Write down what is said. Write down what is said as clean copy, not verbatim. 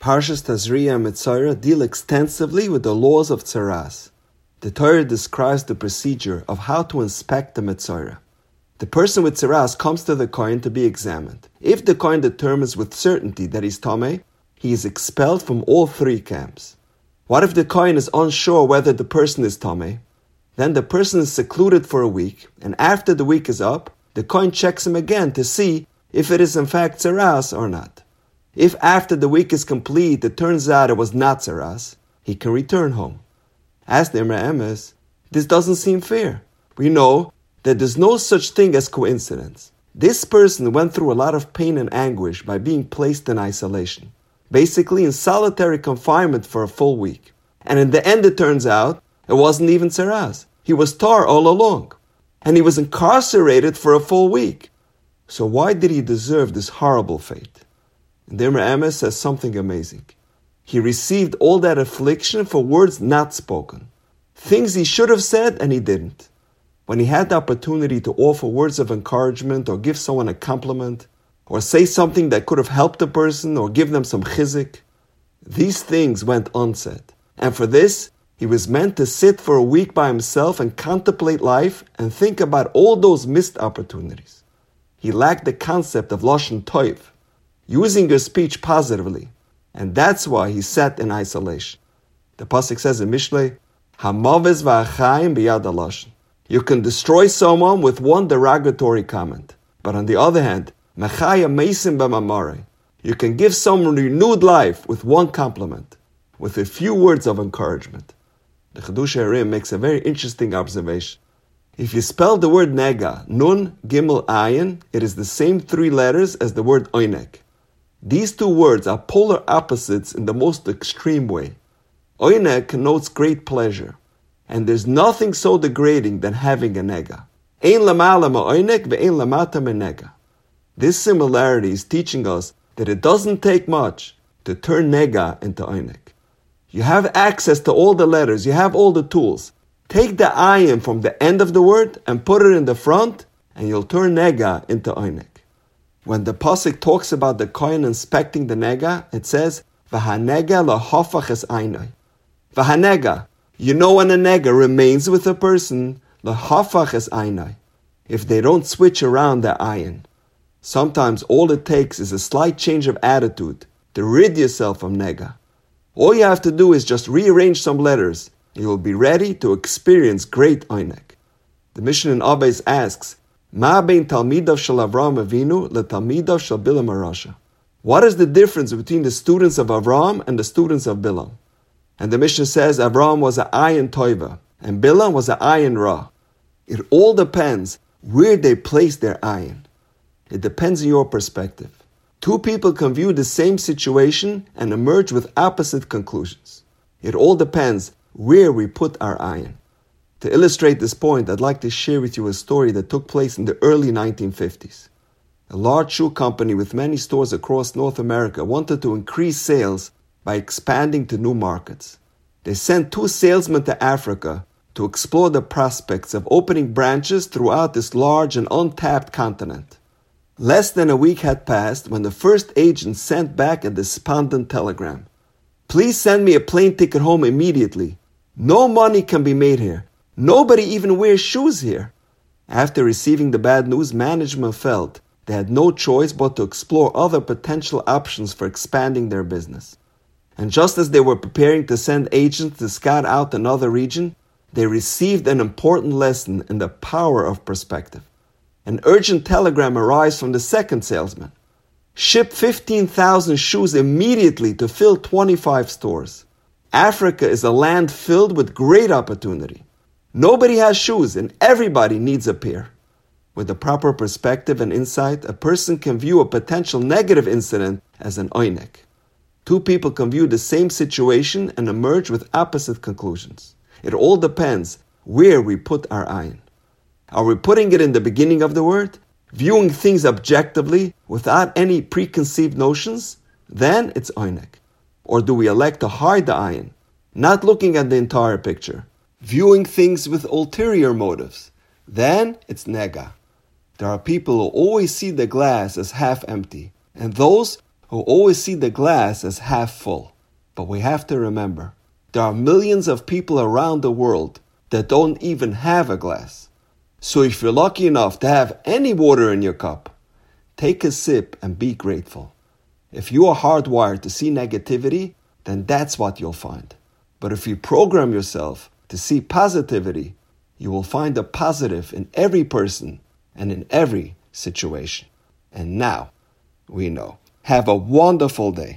Parshas Tazria and Metzora deal extensively with the laws of tzaras. The Torah describes the procedure of how to inspect the Metzora. The person with tzaras comes to the Kohen to be examined. If the Kohen determines with certainty that he's Tameh, he is expelled from all three camps. What if the Kohen is unsure whether the person is Tameh? Then the person is secluded for a week, and after the week is up, the Kohen checks him again to see if it is in fact tzaras or not. If after the week is complete it turns out it was not tzaras, he can return home. As the Imre Emes, this doesn't seem fair. We know that there's no such thing as coincidence. This person went through a lot of pain and anguish by being placed in isolation, basically in solitary confinement for a full week. And in the end it turns out it wasn't even tzaras. He was tar all along. And he was incarcerated for a full week. So why did he deserve this horrible fate? And the Imre Emes says something amazing. He received all that affliction for words not spoken. Things he should have said and he didn't. When he had the opportunity to offer words of encouragement or give someone a compliment or say something that could have helped the person or give them some chizik, these things went unsaid. And for this, he was meant to sit for a week by himself and contemplate life and think about all those missed opportunities. He lacked the concept of Lashon Toiv, using your speech positively, and that's why he sat in isolation. The pasuk says in Mishlei, "Hamaves va'achayim biyad halashon." You can destroy someone with one derogatory comment, but on the other hand, mechaya meisim b'mamare. You can give someone renewed life with one compliment, with a few words of encouragement. The Chidush HaRim makes a very interesting observation. If you spell the word nega, nun, gimel, ayin, it is the same three letters as the word oinek. These two words are polar opposites in the most extreme way. Oinek connotes great pleasure, and there's nothing so degrading than having a nega. Ein lamala ma'oinek ve'ein lamata me'nega. This similarity is teaching us that it doesn't take much to turn nega into oinek. You have access to all the letters, you have all the tools. Take the ayin from the end of the word and put it in the front, and you'll turn nega into oinek. When the pasuk talks about the Kohen inspecting the nega, it says, "V'hanega lahafach es einai." V'hanega, you know when a nega remains with a person, lahafach es einai, if they don't switch around their ayin. Sometimes all it takes is a slight change of attitude to rid yourself from nega. All you have to do is just rearrange some letters, and you'll be ready to experience great oinek. The Mishnah in Abayis asks, Ma bein talmidav shel Avraham Avinu letalmidav shel Bilam HaRasha. What is the difference between the students of Avraham and the students of Bilam? And the Mishnah says Avraham was a ayin toiva, and Bilam was a ayin ra. It all depends where they place their ayin. It depends on your perspective. Two people can view the same situation and emerge with opposite conclusions. It all depends where we put our ayin. To illustrate this point, I'd like to share with you a story that took place in the early 1950s. A large shoe company with many stores across North America wanted to increase sales by expanding to new markets. They sent 2 salesmen to Africa to explore the prospects of opening branches throughout this large and untapped continent. Less than a week had passed when the first agent sent back a despondent telegram. "Please send me a plane ticket home immediately. No money can be made here. Nobody even wears shoes here." After receiving the bad news, management felt they had no choice but to explore other potential options for expanding their business. And just as they were preparing to send agents to scout out another region, they received an important lesson in the power of perspective. An urgent telegram arrives from the second salesman. "Ship 15,000 shoes immediately to fill 25 stores. Africa is a land filled with great opportunity. Nobody has shoes and everybody needs a pair." With the proper perspective and insight, a person can view a potential negative incident as an oinek. Two people can view the same situation and emerge with opposite conclusions. It all depends where we put our ayin. Are we putting it in the beginning of the word, viewing things objectively without any preconceived notions? Then it's oinek. Or do we elect to hide the ayin, not looking at the entire picture, viewing things with ulterior motives? Then it's nega. There are people who always see the glass as half empty, and those who always see the glass as half full. But we have to remember, there are millions of people around the world that don't even have a glass. So if you're lucky enough to have any water in your cup, take a sip and be grateful. If you are hardwired to see negativity, then that's what you'll find. But if you program yourself to see positivity, you will find the positive in every person and in every situation. And now we know. Have a wonderful day.